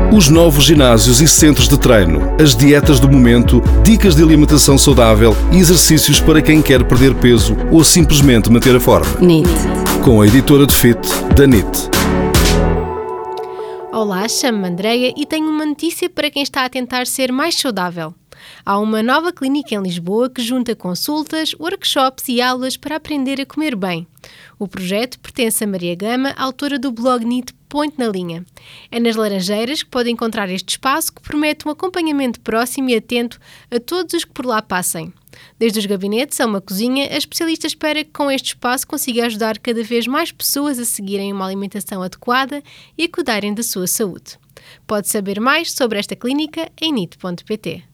Os novos ginásios e centros de treino, as dietas do momento, dicas de alimentação saudável e exercícios para quem quer perder peso ou simplesmente manter a forma. NIT. Com a editora de Fit, da NIT. Olá, chamo-me Andreia e tenho uma notícia para quem está a tentar ser mais saudável. Há uma nova clínica em Lisboa que junta consultas, workshops e aulas para aprender a comer bem. O projeto pertence a Maria Gama, autora do blog NIT Point na Linha. É nas Laranjeiras que pode encontrar este espaço que promete um acompanhamento próximo e atento a todos os que por lá passem. Desde os gabinetes a uma cozinha, a especialista espera que com este espaço consiga ajudar cada vez mais pessoas a seguirem uma alimentação adequada e a cuidarem da sua saúde. Pode saber mais sobre esta clínica em nit.pt.